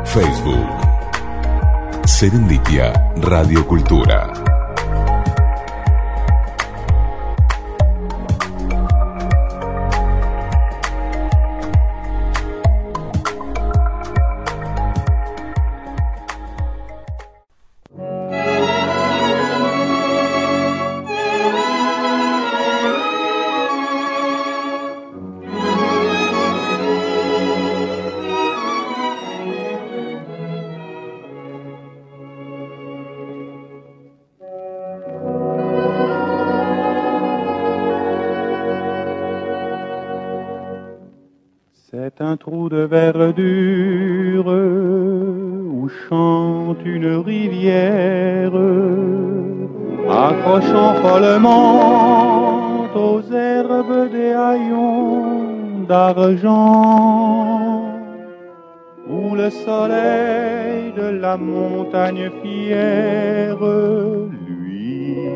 Facebook. Serendipia Radio Cultura. C'est un trou de verdure où chante une rivière, accrochant follement aux herbes des haillons d'argent, où le soleil de la montagne fière luit.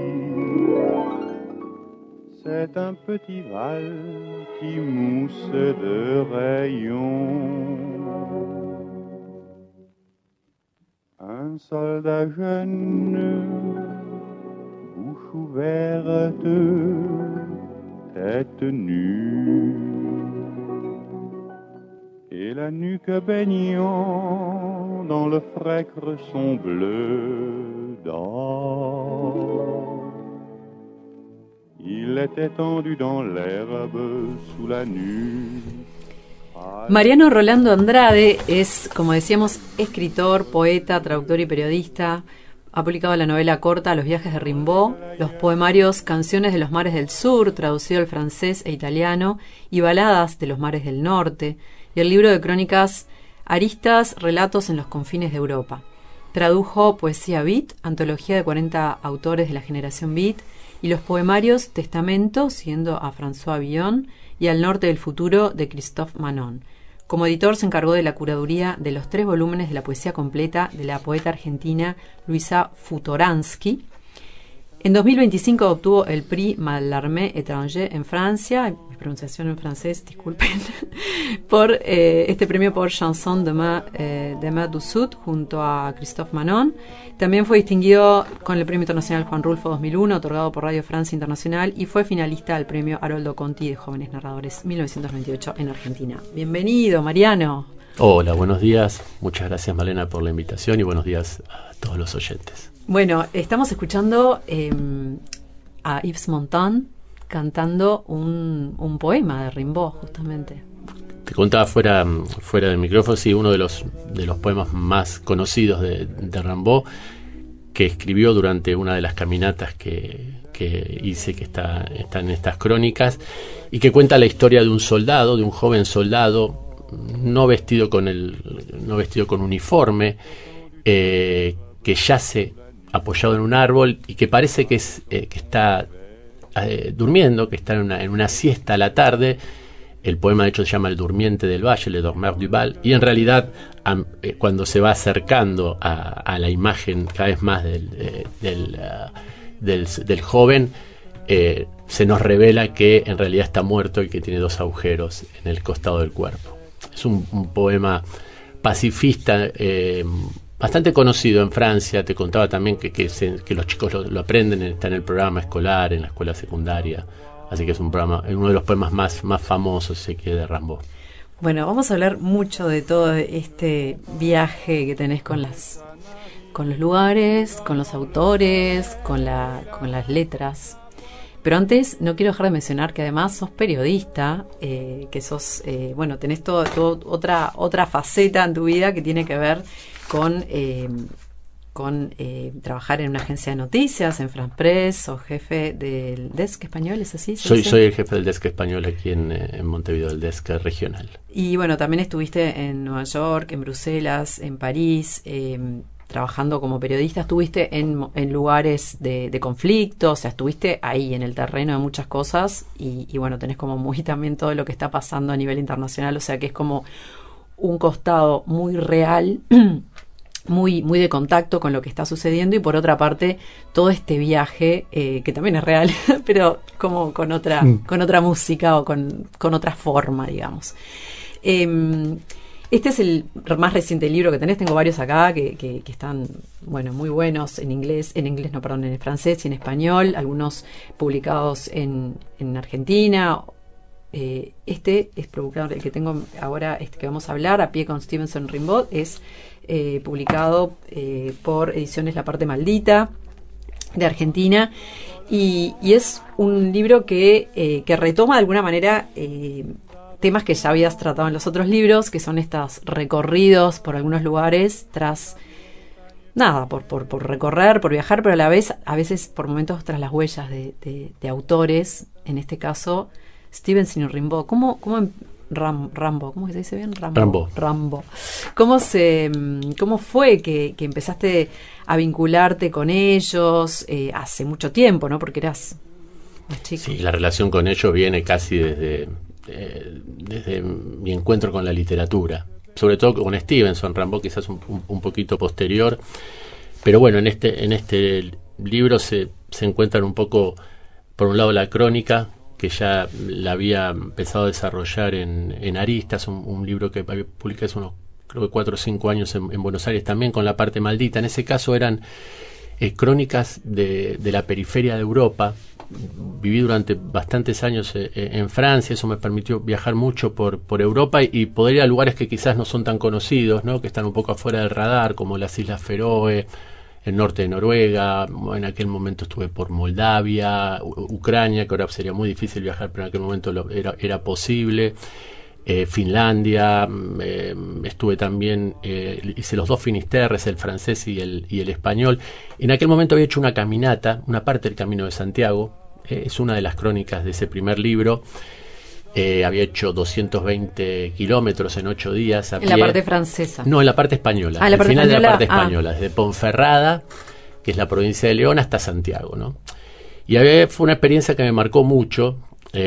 C'est un petit val qui mousse de rayons. Un soldat jeune, bouche ouverte, tête nue, et la nuque baignant dans le frais cresson bleu d'or. Il était tendu dans l'herbe sous la nue. Mariano Rolando Andrade es, como decíamos, escritor, poeta, traductor y periodista. Ha publicado la novela corta Los viajes de Rimbaud, los poemarios Canciones de los mares del sur, traducido al francés e italiano, y Baladas de los mares del norte, y el libro de crónicas Aristas, relatos en los confines de Europa. Tradujo Poesía Beat, antología de 40 autores de la generación Beat, y los poemarios Testamento, siguiendo a François Villon, y Al norte del futuro, de Christophe Manon. Como editor se encargó de la curaduría de los 3 volúmenes de la poesía completa de la poeta argentina Luisa Futoransky. En 2025 obtuvo el Prix Mallarmé Étranger en Francia, mi pronunciación en francés, disculpen, por este premio por Chanson de Mer du Sud junto a Christophe Manon. También fue distinguido con el Premio Internacional Juan Rulfo 2001, otorgado por Radio Francia Internacional, y fue finalista del Premio Haroldo Conti de Jóvenes Narradores 1998 en Argentina. Bienvenido, Mariano. Hola, buenos días. Muchas gracias, Malena, por la invitación y buenos días a todos los oyentes. Bueno, estamos escuchando a Yves Montand cantando un poema de Rimbaud, justamente. Te contaba fuera del micrófono, sí, uno de los poemas más conocidos de Rimbaud, que escribió durante una de las caminatas que hice, que está en estas crónicas, y que cuenta la historia de un soldado, de un joven soldado, no vestido con uniforme, que yace apoyado en un árbol y que parece que está durmiendo, que está en una siesta a la tarde. El poema de hecho se llama El durmiente del valle, Le Dormeur du Val, y en realidad cuando se va acercando a la imagen cada vez más del joven, se nos revela que en realidad está muerto y que tiene 2 agujeros en el costado del cuerpo. Es un poema pacifista, bastante conocido en Francia. Te contaba también que los chicos lo aprenden, está en el programa escolar, en la escuela secundaria. Así que es uno de los poemas más famosos de Rimbaud. Bueno, vamos a hablar mucho de todo este viaje que tenés con los lugares, con los autores, con las letras. Pero antes no quiero dejar de mencionar que además sos periodista, que sos, tenés otra faceta en tu vida que tiene que ver con trabajar en una agencia de noticias, en France Press, o jefe del desk español, ¿es así? Soy el jefe del desk español aquí en Montevideo, el desk regional. Y bueno, también estuviste en Nueva York, en Bruselas, en París, trabajando como periodista. Estuviste en lugares de conflicto, o sea, estuviste ahí en el terreno de muchas cosas, y bueno, tenés como muy también todo lo que está pasando a nivel internacional, o sea que es como un costado muy real, muy de contacto con lo que está sucediendo, y por otra parte todo este viaje que también es real, pero como con otra música o con otra forma, digamos. Este es el más reciente libro que tenés. Tengo varios acá que están, bueno, muy buenos en inglés, en francés y en español, algunos publicados en Argentina. Este es publicado, el que tengo ahora, que vamos a hablar, A pie con Stevenson Rimbaud, es publicado por Ediciones La Parte Maldita de Argentina, y es un libro que retoma de alguna manera temas que ya habías tratado en los otros libros, que son estos recorridos por algunos lugares tras nada, por recorrer, por viajar, pero a la vez, a veces por momentos tras las huellas de autores, en este caso Stevenson y Rimbaud. ¿Cómo Rambo, ¿cómo se dice bien? Rambo. ¿Cómo fue que empezaste a vincularte con ellos hace mucho tiempo, ¿no? Porque eras más chico. Sí, la relación con ellos viene casi desde mi encuentro con la literatura, sobre todo con Stevenson. Rimbaud quizás un poquito posterior, pero bueno, en este libro se encuentran un poco, por un lado, la crónica, que ya la había empezado a desarrollar en Aristas, un libro que publiqué hace unos, creo que 4 o 5 años en Buenos Aires, también con La Parte Maldita. En ese caso eran crónicas de la periferia de Europa. Viví durante bastantes años en Francia, eso me permitió viajar mucho por Europa y poder ir a lugares que quizás no son tan conocidos, ¿no? Que están un poco afuera del radar, como las Islas Feroe, el norte de Noruega. En aquel momento estuve por Moldavia, Ucrania, que ahora sería muy difícil viajar, pero en aquel momento era posible. Finlandia, estuve también, hice los 2 Finisterres, el francés y el español. En aquel momento había hecho una caminata, una parte del Camino de Santiago, es una de las crónicas de ese primer libro. Había hecho 220 kilómetros en 8 días a pie. ¿En la parte francesa? No, en la parte española. Al final de la parte española, desde Ponferrada, que es la provincia de León, hasta Santiago, ¿no? Y fue una experiencia que me marcó mucho,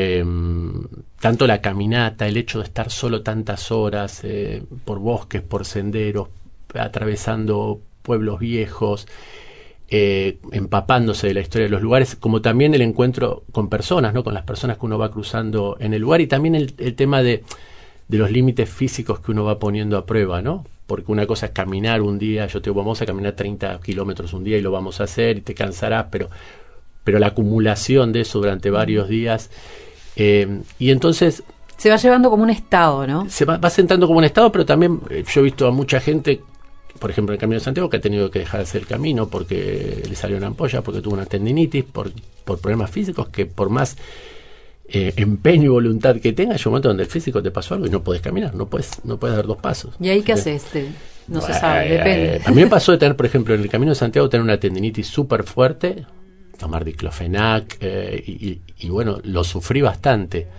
tanto la caminata, el hecho de estar solo tantas horas, por bosques, por senderos, atravesando pueblos viejos, empapándose de la historia de los lugares, como también el encuentro con personas, ¿no? Con las personas que uno va cruzando en el lugar, y también el tema de los límites físicos que uno va poniendo a prueba, ¿no? Porque una cosa es caminar un día, yo te digo, vamos a caminar 30 kilómetros un día y lo vamos a hacer y te cansarás, pero la acumulación de eso durante varios días, y entonces se va llevando como un estado, ¿no? Se va sentando como un estado, pero también yo he visto a mucha gente, por ejemplo, en el Camino de Santiago, que ha tenido que dejar de hacer el camino porque le salió una ampolla, porque tuvo una tendinitis, por problemas físicos, que por más empeño y voluntad que tenga, hay un momento donde el físico te pasó algo y no podés caminar, no puedes dar 2 pasos. ¿Y ahí qué haces? No se sabe, depende. A mí me pasó de tener, por ejemplo, en el Camino de Santiago, tener una tendinitis súper fuerte, tomar diclofenac, y bueno, lo sufrí bastante.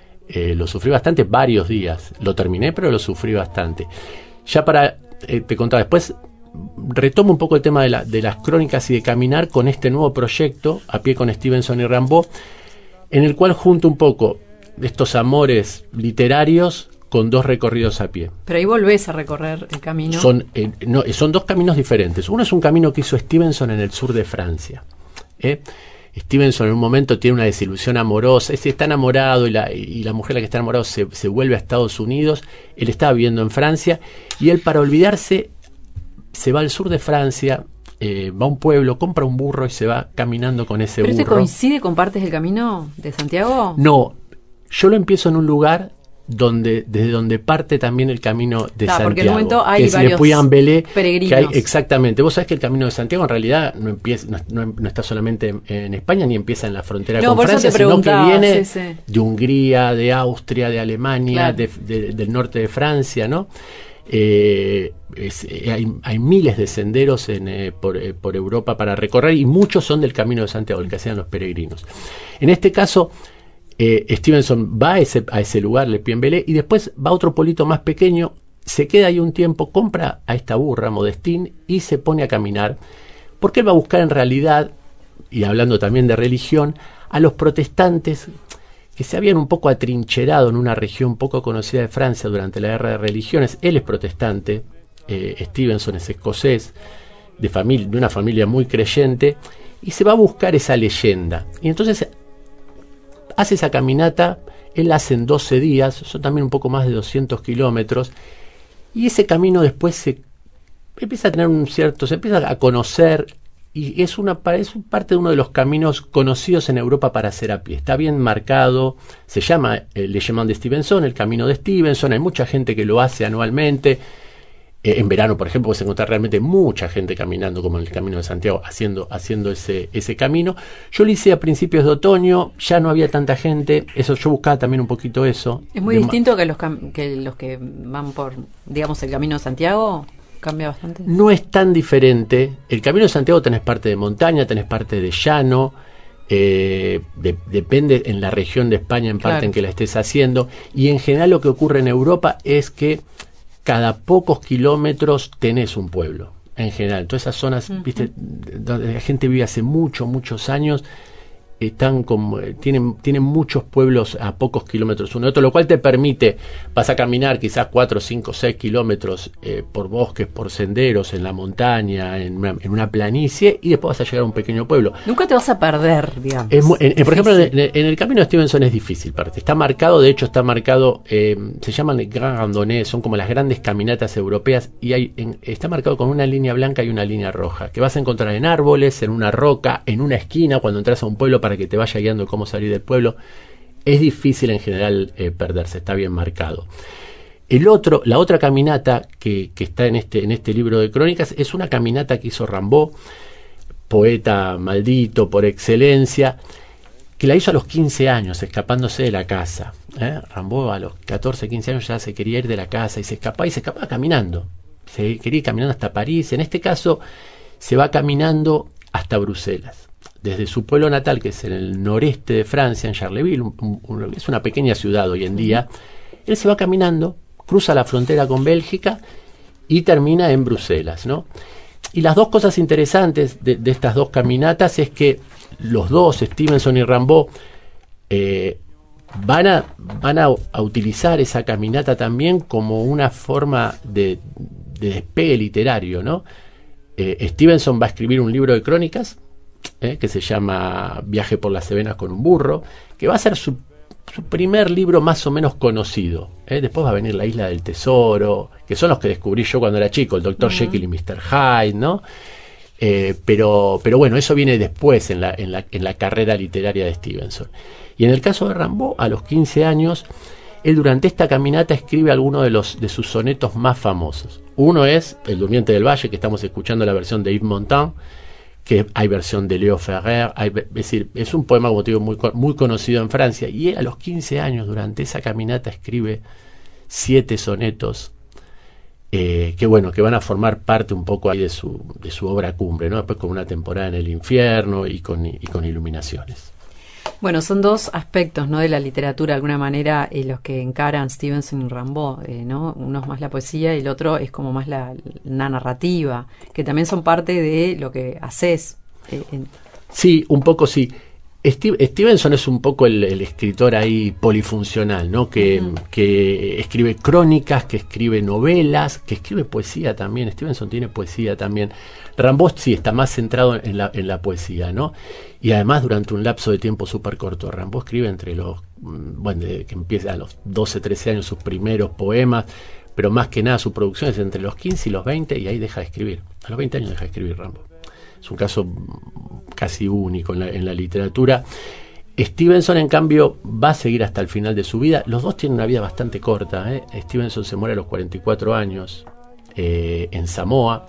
Varios días. Lo terminé, pero lo sufrí bastante. Ya te contaba, después retomo un poco el tema de las crónicas y de caminar con este nuevo proyecto, A pie con Stevenson y Rimbaud, en el cual junto un poco estos amores literarios con 2 recorridos a pie. Pero ahí volvés a recorrer el camino. Son 2 caminos diferentes. Uno es un camino que hizo Stevenson en el sur de Francia. Stevenson en un momento tiene una desilusión amorosa, está enamorado y la mujer la que está enamorado se vuelve a Estados Unidos. Él estaba viviendo en Francia y él, para olvidarse, se va al sur de Francia, va a un pueblo, compra un burro y se va caminando con ese burro. ¿Pero este coincide con partes del Camino de Santiago? No, yo lo empiezo en un lugar desde donde parte también el Camino de Santiago, porque en un momento hay que es varios peregrinos. Que hay, exactamente. Vos sabés que el Camino de Santiago en realidad no está solamente en España, ni empieza en la frontera con Francia, sino que viene de Hungría, de Austria, de Alemania, claro, del norte de Francia, ¿no? Hay miles de senderos por Europa para recorrer, y muchos son del Camino de Santiago, el que hacían los peregrinos. En este caso, Stevenson va a ese lugar, Le Puy-en-Velay, y después va a otro pueblito más pequeño, se queda ahí un tiempo, compra a esta burra, Modestine, y se pone a caminar, porque él va a buscar en realidad, y hablando también de religión, a los protestantes que se habían un poco atrincherado en una región poco conocida de Francia durante la Guerra de Religiones. Él es protestante, Stevenson es escocés, de una familia muy creyente, y se va a buscar esa leyenda. Y entonces hace esa caminata, él la hace en 12 días, son también un poco más de 200 kilómetros, Y ese camino después se empieza a tener se empieza a conocer, y es parte de uno de los caminos conocidos en Europa para hacer a pie. Está bien marcado, se llama Le Chemin de Stevenson, el camino de Stevenson. Hay mucha gente que lo hace anualmente. En verano, por ejemplo, puedes encontrar realmente mucha gente caminando, como en el Camino de Santiago, haciendo ese camino. Yo lo hice a principios de otoño, ya no había tanta gente. Eso, yo buscaba también un poquito eso. Es muy distinto que los que van por, digamos, el Camino de Santiago. ¿Cambia bastante? No es tan diferente. El Camino de Santiago tenés parte de montaña, tenés parte de llano. Depende en la región de España, en parte en que la estés haciendo. Y en general lo que ocurre en Europa es que cada pocos kilómetros tenés un pueblo, en general. Todas esas zonas, viste, donde la gente vive hace muchos años, tienen muchos pueblos a pocos kilómetros uno de otro, lo cual te permite, vas a caminar quizás 4, 5, 6 kilómetros por bosques, por senderos, en la montaña, en una planicie, y después vas a llegar a un pequeño pueblo. Nunca te vas a perder, digamos. Por ejemplo, en el Camino de Stevenson es difícil, está marcado, se llaman Grand Randonnée, son como las grandes caminatas europeas, y está marcado con una línea blanca y una línea roja, que vas a encontrar en árboles, en una roca, en una esquina, cuando entras a un pueblo, para que te vaya guiando cómo salir del pueblo. Es difícil en general perderse, está bien marcado. La otra caminata que está en este libro de crónicas es una caminata que hizo Rimbaud, poeta maldito por excelencia, que la hizo a los 15 años, escapándose de la casa. Rimbaud a los 14, 15 años ya se quería ir de la casa y se escapaba caminando. Se quería ir caminando hasta París. En este caso se va caminando hasta Bruselas. Desde su pueblo natal, que es en el noreste de Francia, en Charleville, es una pequeña ciudad hoy en día, él se va caminando, cruza la frontera con Bélgica y termina en Bruselas, ¿no? Y las dos cosas interesantes de estas dos caminatas es que los dos, Stevenson y Rimbaud, van a utilizar esa caminata también como una forma de despegue literario, ¿no? Stevenson va a escribir un libro de crónicas, que se llama Viaje por las Cevenas con un burro, que va a ser su primer libro más o menos conocido. Después va a venir La Isla del Tesoro, que son los que descubrí yo cuando era chico, el Dr. Jekyll y Mr. Hyde, ¿no? Pero bueno, eso viene después en la carrera literaria de Stevenson. Y en el caso de Rimbaud, a los 15 años, él durante esta caminata escribe algunos de sus sonetos más famosos. Uno es El Durmiente del Valle, que estamos escuchando la versión de Yves Montand, que hay versión de Léo Ferrer, es decir, es un poema, como te digo, muy conocido en Francia, y él a los 15 años, durante esa caminata, escribe 7 sonetos, que van a formar parte un poco ahí de su obra cumbre, ¿no? Después con Una temporada en el infierno y con Iluminaciones. Bueno, son dos aspectos, ¿no?, de la literatura, de alguna manera, los que encaran Stevenson y Rimbaud, ¿no? Uno es más la poesía y el otro es como más la narrativa, que también son parte de lo que haces. Sí, un poco sí. Stevenson es un poco el escritor ahí polifuncional, ¿no? Que escribe crónicas, que escribe novelas, que escribe poesía también. Stevenson tiene poesía también. Rimbaud sí está más centrado en la poesía, ¿no? Y además durante un lapso de tiempo súper corto. Rimbaud escribe desde que empieza a los 12, 13 años sus primeros poemas, pero más que nada su producción es entre los 15 y los 20, y ahí deja de escribir. A los 20 años deja de escribir Rimbaud. Es un caso casi único en la literatura. Stevenson, en cambio, va a seguir hasta el final de su vida. Los dos tienen una vida bastante corta. Stevenson se muere a los 44 años en Samoa,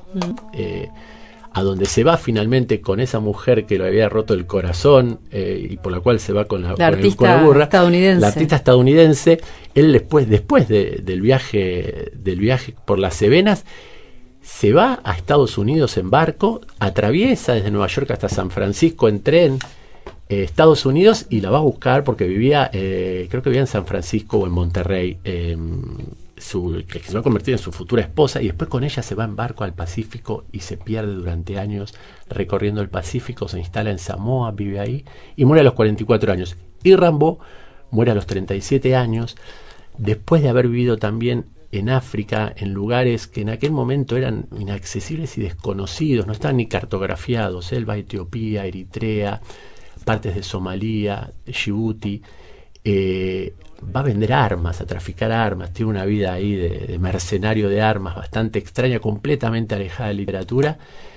a donde se va finalmente con esa mujer que le había roto el corazón y por la cual se va con la burra. Estadounidense. La artista estadounidense. Él después del viaje por las Cevenas, se va a Estados Unidos en barco, atraviesa desde Nueva York hasta San Francisco en tren, Estados Unidos, y la va a buscar porque creo que vivía en San Francisco o en Monterrey, que se va a convertir en su futura esposa, y después con ella se va en barco al Pacífico y se pierde durante años recorriendo el Pacífico, se instala en Samoa, vive ahí y muere a los 44 años. Y Rimbaud muere a los 37 años, después de haber vivido también en África, en lugares que en aquel momento eran inaccesibles y desconocidos, no estaban ni cartografiados. Él va a Etiopía, Eritrea, partes de Somalia, Djibouti, va a vender armas, a traficar armas, tiene una vida ahí de mercenario de armas bastante extraña, completamente alejada de literatura,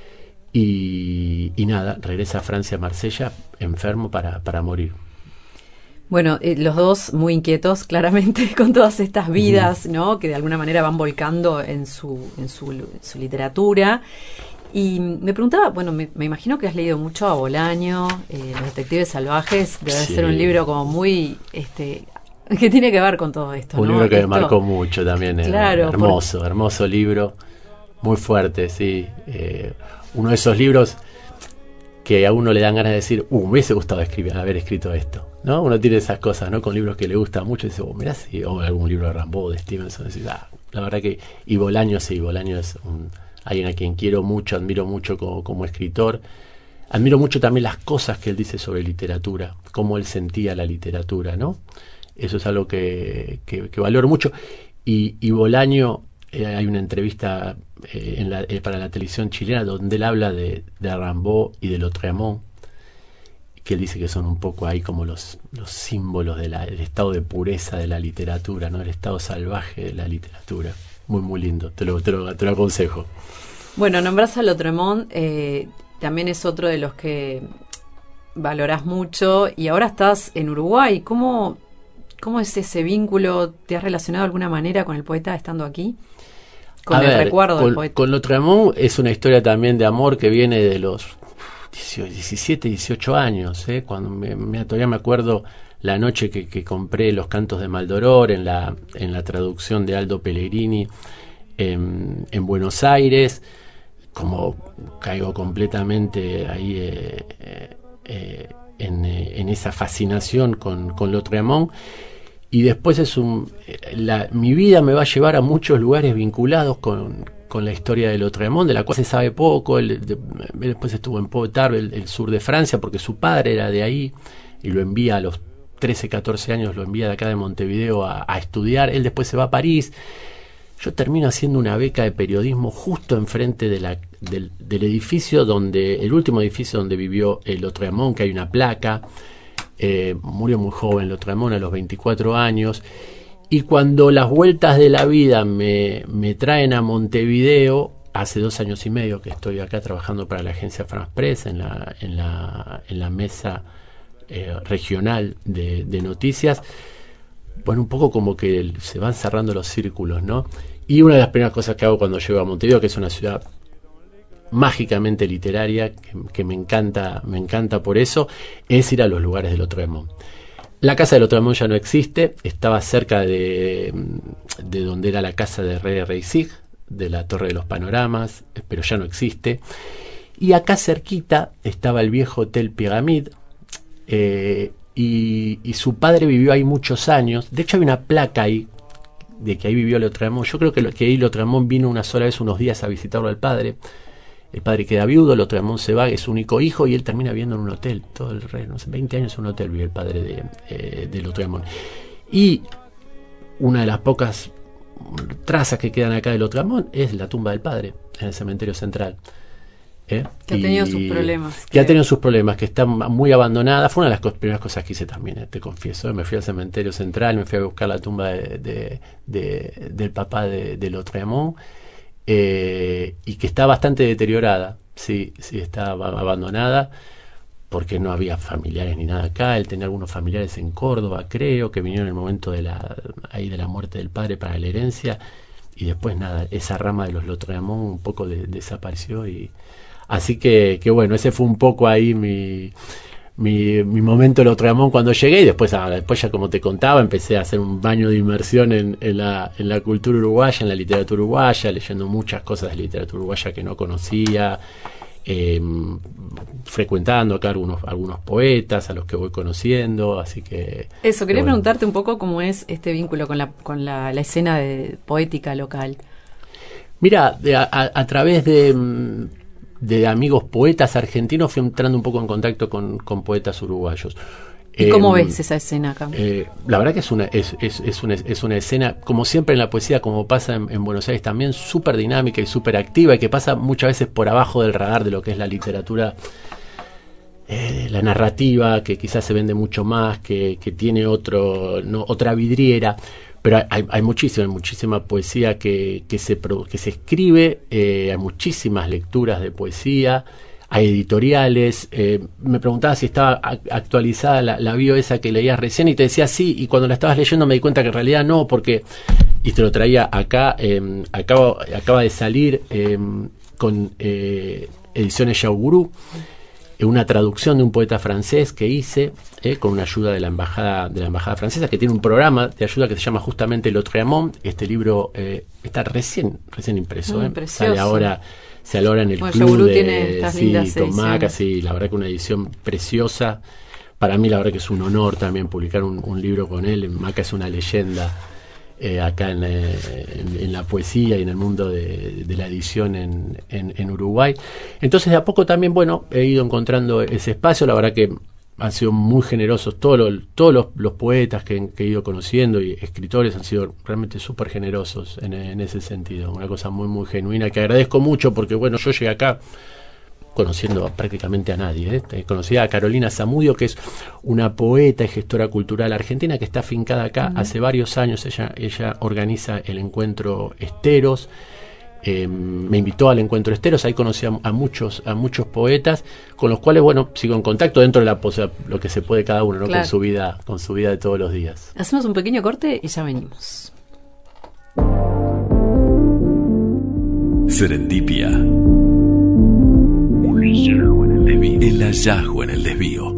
y nada, regresa a Francia, a Marsella, enfermo para morir. Bueno, los dos muy inquietos, claramente, con todas estas vidas, ¿no?, que de alguna manera van volcando en su literatura. Y me preguntaba, bueno, me imagino que has leído mucho a Bolaño, Los Detectives Salvajes, debe ser un libro como muy, que tiene que ver con todo esto, un ¿no? libro que me marcó mucho también, claro, hermoso libro, muy fuerte, sí. Uno de esos libros que a uno le dan ganas de decir, me hubiese gustado haber escrito esto, ¿no? Uno tiene esas cosas, ¿no? Con libros que le gustan mucho y dice, mirá, sí, o algún libro de Rimbaud, de Stevenson, decís, la verdad que, y Bolaño es alguien a quien quiero mucho, admiro mucho como escritor. Admiro mucho también las cosas que él dice sobre literatura, cómo él sentía la literatura, ¿no? Eso es algo que valoro mucho. Y Bolaño, hay una entrevista para la televisión chilena donde él habla de Rimbaud y de Lautréamont, que él dice que son un poco ahí como los símbolos del estado de pureza de la literatura, ¿no? El estado salvaje de la literatura. Muy, muy lindo, te lo aconsejo. Bueno, nombrás a Lautréamont, también es otro de los que valorás mucho, y ahora estás en Uruguay. ¿Cómo es ese vínculo? ¿Te has relacionado de alguna manera con el poeta estando aquí? Recuerdo del poeta. Con Lautréamont es una historia también de amor que viene de los 17, 18 años, cuando todavía me acuerdo la noche que compré Los Cantos de Maldoror en la traducción de Aldo Pellegrini en Buenos Aires, como caigo completamente ahí en esa fascinación con Lautréamont. Y después mi vida me va a llevar a muchos lugares vinculados con la historia de Lautréamont, de la cual se sabe poco. Después estuvo en Pau-Tarbes, el sur de Francia, porque su padre era de ahí, y lo envía a los 13, 14 años, lo envía de acá de Montevideo a estudiar. Él después se va a París. Yo termino haciendo una beca de periodismo justo enfrente del edificio el último edificio donde vivió Lautréamont, que hay una placa. Murió muy joven Lautréamont, a los 24 años, y cuando las vueltas de la vida me traen a Montevideo, hace 2 años y medio que estoy acá trabajando para la agencia France Press en la mesa regional de noticias. Bueno, un poco como que se van cerrando los círculos, ¿no? Y una de las primeras cosas que hago cuando llego a Montevideo, que es una ciudad mágicamente literaria, que me encanta por eso, es ir a los lugares de Lautréamont. La casa de Lautréamont ya no existe, estaba cerca de donde era la casa de René Reisig, de la Torre de los Panoramas, pero ya no existe. Y acá cerquita estaba el viejo Hotel Pyramide, y su padre vivió ahí muchos años. De hecho hay una placa ahí de que ahí vivió Lautréamont. Yo creo que ahí Lautréamont vino una sola vez, unos días, a visitarlo al padre. El padre queda viudo, Lautréamont se va, es su único hijo, y él termina viviendo en un hotel. Todo el resto, no sé, 20 años en un hotel vive el padre de Lautréamont. Y una de las pocas trazas que quedan acá de Lautréamont es la tumba del padre, en el cementerio central. Que ha tenido sus problemas. Que ha tenido sus problemas, que está muy abandonada. Fue una de las primeras cosas que hice también, te confieso. Me fui al cementerio central, me fui a buscar la tumba del papá de Lautréamont. Y que está bastante deteriorada, sí, estaba abandonada porque no había familiares ni nada acá. Él tenía algunos familiares en Córdoba, creo, que vinieron en el momento de la muerte del padre para la herencia, y después nada, esa rama de los Lautréamont un poco desapareció, y así que bueno, ese fue un poco ahí mi momento de Lautréamont cuando llegué. Y después ya, como te contaba, empecé a hacer un baño de inmersión en la cultura uruguaya, en la literatura uruguaya, leyendo muchas cosas de literatura uruguaya que no conocía, frecuentando acá algunos poetas a los que voy conociendo, así que... Eso, quería preguntarte un poco cómo es este vínculo con la escena poética local. Mira, a través de amigos poetas argentinos fui entrando un poco en contacto con poetas uruguayos. ¿Y cómo ves esa escena acá? La verdad que es una escena, como siempre en la poesía, como pasa en Buenos Aires también, súper dinámica y súper activa, y que pasa muchas veces por abajo del radar de lo que es la literatura la narrativa, que quizás se vende mucho más, que tiene otra vidriera, pero hay muchísima poesía que se escribe, hay muchísimas lecturas de poesía, hay editoriales. Me preguntaba si estaba actualizada la bio esa que leías recién, y te decía sí, y cuando la estabas leyendo me di cuenta que en realidad no, porque, y te lo traía acá, acaba de salir con Ediciones Yaugurú, una traducción de un poeta francés que hice con una ayuda de la embajada francesa, que tiene un programa de ayuda que se llama justamente L'Autrement. Este libro está recién impreso. Sale ahora en el club de Tomaca, sí, la verdad que una edición preciosa. Para mí la verdad que es un honor también publicar un libro con él. Maca es una leyenda acá en la poesía y en el mundo de la edición en Uruguay. Entonces de a poco también, bueno, he ido encontrando ese espacio. La verdad que han sido muy generosos todos los poetas que he ido conociendo, y escritores han sido realmente súper generosos en ese sentido. Una cosa muy, muy genuina que agradezco mucho, porque bueno, yo llegué acá conociendo prácticamente a nadie. Conocí a Carolina Zamudio, que es una poeta y gestora cultural argentina que está afincada acá hace varios años. Ella organiza el encuentro Esteros. Me invitó al encuentro Esteros. Ahí conocí a muchos poetas con los cuales, bueno, sigo en contacto dentro de lo que se puede cada uno, ¿no? Claro. con su vida de todos los días. Hacemos un pequeño corte y ya venimos. Serendipia. El hallazgo en el desvío.